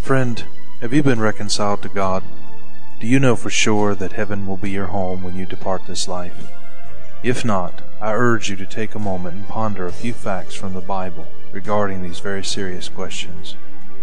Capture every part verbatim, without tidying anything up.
Friend, have you been reconciled to God? Do you know for sure that heaven will be your home when you depart this life? If not, I urge you to take a moment and ponder a few facts from the Bible regarding these very serious questions.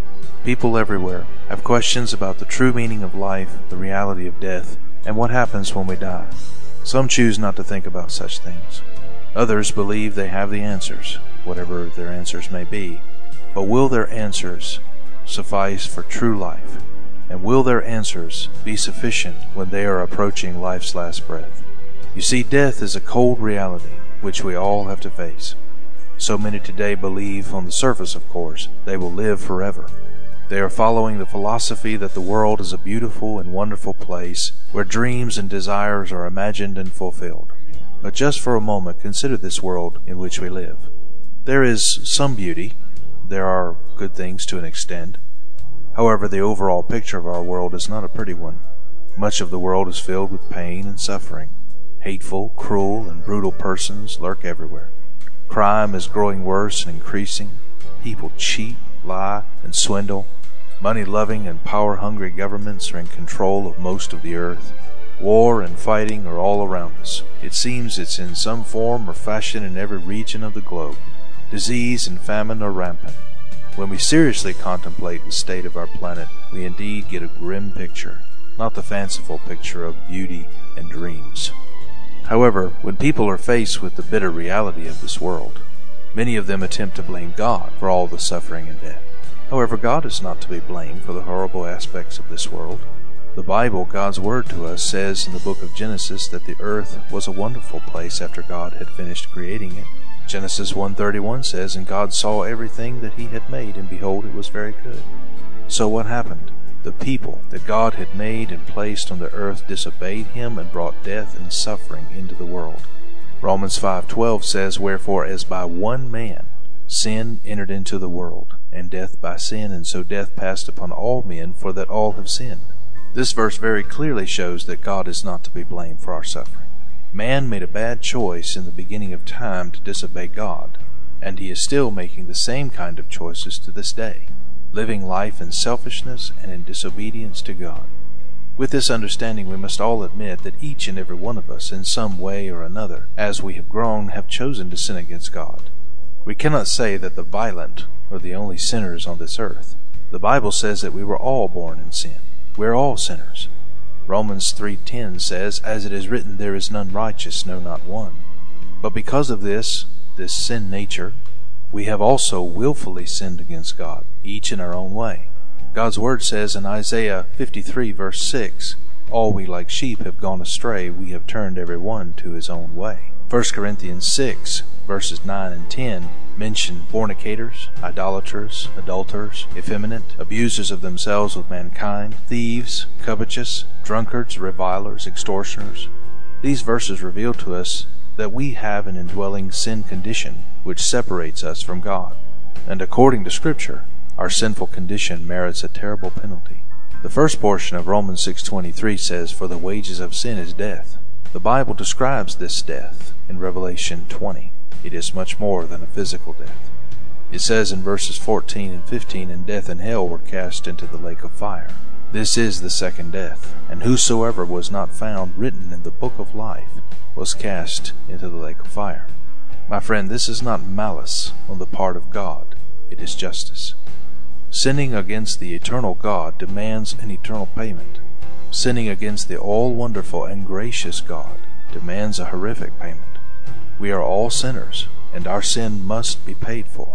People everywhere have questions about the true meaning of life, the reality of death, and what happens when we die. Some choose not to think about such things. Others believe they have the answers, whatever their answers may be. But will their answers suffice for true life? And will their answers be sufficient when they are approaching life's last breath? You see, death is a cold reality which we all have to face. So many today believe, on the surface of course, they will live forever. They are following the philosophy that the world is a beautiful and wonderful place where dreams and desires are imagined and fulfilled. But just for a moment, consider this world in which we live. There is some beauty. There are good things to an extent. However, the overall picture of our world is not a pretty one. Much of the world is filled with pain and suffering. Hateful, cruel, and brutal persons lurk everywhere. Crime is growing worse and increasing. People cheat, lie, and swindle. Money-loving and power-hungry governments are in control of most of the earth. War and fighting are all around us. It seems it's in some form or fashion in every region of the globe. Disease and famine are rampant. When we seriously contemplate the state of our planet, we indeed get a grim picture, not the fanciful picture of beauty and dreams. However, when people are faced with the bitter reality of this world, many of them attempt to blame God for all the suffering and death. However, God is not to be blamed for the horrible aspects of this world. The Bible, God's Word to us, says in the book of Genesis that the earth was a wonderful place after God had finished creating it. Genesis one thirty-one says, "And God saw everything that he had made, and behold, it was very good." So what happened? The people that God had made and placed on the earth disobeyed him and brought death and suffering into the world. Romans five twelve says, "Wherefore as by one man sin entered into the world, and death by sin, and so death passed upon all men, for that all have sinned." This verse very clearly shows that God is not to be blamed for our suffering. Man made a bad choice in the beginning of time to disobey God, and he is still making the same kind of choices to this day, living life in selfishness and in disobedience to God. With this understanding, we must all admit that each and every one of us, in some way or another, as we have grown, have chosen to sin against God. We cannot say that the violent are the only sinners on this earth. The Bible says that we were all born in sin. We're all sinners. Romans three ten says, "As it is written, there is none righteous, no, not one." But because of this, this sin nature, we have also willfully sinned against God, each in our own way. God's Word says in Isaiah fifty-three verse six, "All we like sheep have gone astray, we have turned every one to his own way." First Corinthians six verses nine and ten mention fornicators, idolaters, adulterers, effeminate, abusers of themselves with mankind, thieves, covetous, drunkards, revilers, extortioners. These verses reveal to us that we have an indwelling sin condition which separates us from God. And according to Scripture, our sinful condition merits a terrible penalty. The first portion of Romans six twenty-three says, "For the wages of sin is death." The Bible describes this death in Revelation twenty. It is much more than a physical death. It says in verses fourteen and fifteen, "And death and hell were cast into the lake of fire." This is the second death, and whosoever was not found written in the book of life was cast into the lake of fire. My friend, this is not malice on the part of God, it is justice. Sinning against the eternal God demands an eternal payment. Sinning against the all-wonderful and gracious God demands a horrific payment. We are all sinners, and our sin must be paid for.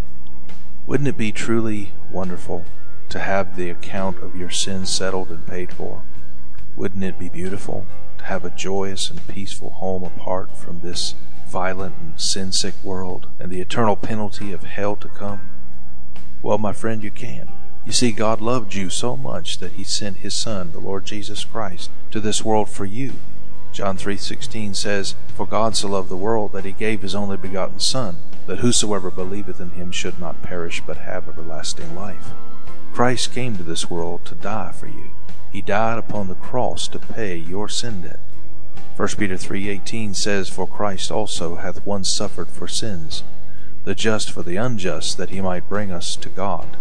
Wouldn't it be truly wonderful to have the account of your sins settled and paid for? Wouldn't it be beautiful to have a joyous and peaceful home apart from this violent and sin-sick world and the eternal penalty of hell to come? Well, my friend, you can. You see, God loved you so much that he sent his Son, the Lord Jesus Christ, to this world for you. John three sixteen says, "For God so loved the world that he gave his only begotten Son, that whosoever believeth in him should not perish but have everlasting life." Christ came to this world to die for you. He died upon the cross to pay your sin debt. First Peter three eighteen says, "For Christ also hath once suffered for sins, the just for the unjust, that he might bring us to God."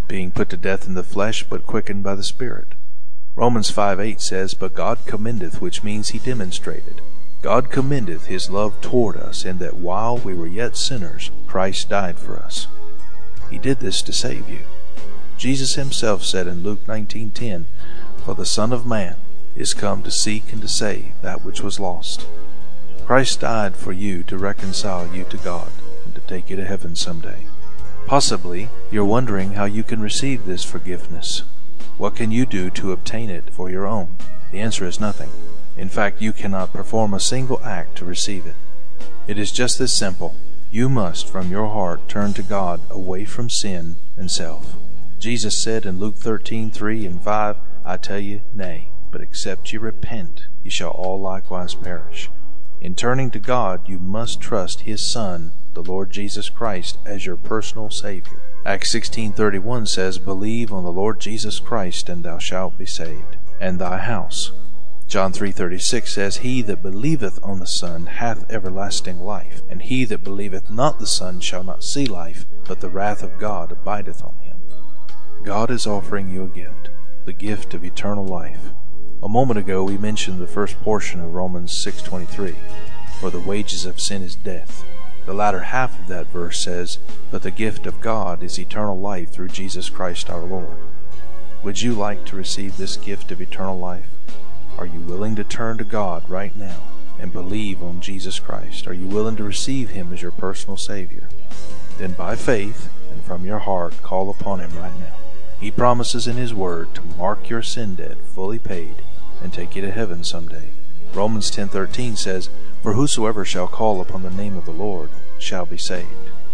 being put to death in the flesh, but quickened by the Spirit. Romans five eight says, But God commendeth, which means he demonstrated. God commendeth his love toward us, in that while we were yet sinners, Christ died for us. He did this to save you. Jesus himself said in Luke nineteen ten, For the Son of Man is come to seek and to save that which was lost. Christ died for you to reconcile you to God and to take you to heaven someday. Possibly you're wondering how you can receive this forgiveness. What can you do to obtain it for your own? The answer is nothing. In fact, you cannot perform a single act to receive it. It is just this simple. You must, from your heart, turn to God away from sin and self. Jesus said in Luke thirteen three and five, I tell you, nay, but except ye repent, ye shall all likewise perish. In turning to God, you must trust his Son, the Lord Jesus Christ, as your personal Savior. Acts sixteen thirty-one says, Believe on the Lord Jesus Christ, and thou shalt be saved, and thy house. John three thirty-six says, He that believeth on the Son hath everlasting life, and he that believeth not the Son shall not see life, but the wrath of God abideth on him. God is offering you a gift, the gift of eternal life. A moment ago we mentioned the first portion of Romans six twenty-three, For the wages of sin is death. The latter half of that verse says, But the gift of God is eternal life through Jesus Christ our Lord. Would you like to receive this gift of eternal life? Are you willing to turn to God right now and believe on Jesus Christ? Are you willing to receive him as your personal Savior? Then by faith and from your heart call upon him right now. He promises in his word to mark your sin debt fully paid and take you to heaven someday. Romans ten thirteen says, For whosoever shall call upon the name of the Lord shall be saved.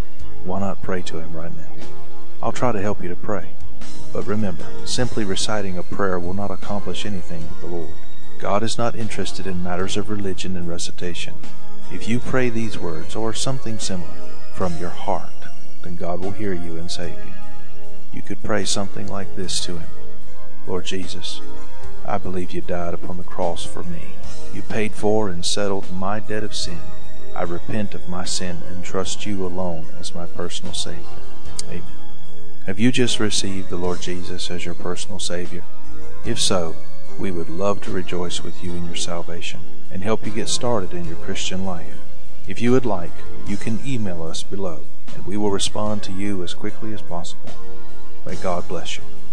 Why not pray to him right now? I'll try to help you to pray. But remember, simply reciting a prayer will not accomplish anything with the Lord. God is not interested in matters of religion and recitation. If you pray these words, or something similar, from your heart, then God will hear you and save you. You could pray something like this to him. Lord Jesus, I believe you died upon the cross for me. You paid for and settled my debt of sin. I repent of my sin and trust you alone as my personal Savior. Amen. Have you just received the Lord Jesus as your personal Savior? If so, we would love to rejoice with you in your salvation and help you get started in your Christian life. If you would like, you can email us below, and we will respond to you as quickly as possible. May God bless you.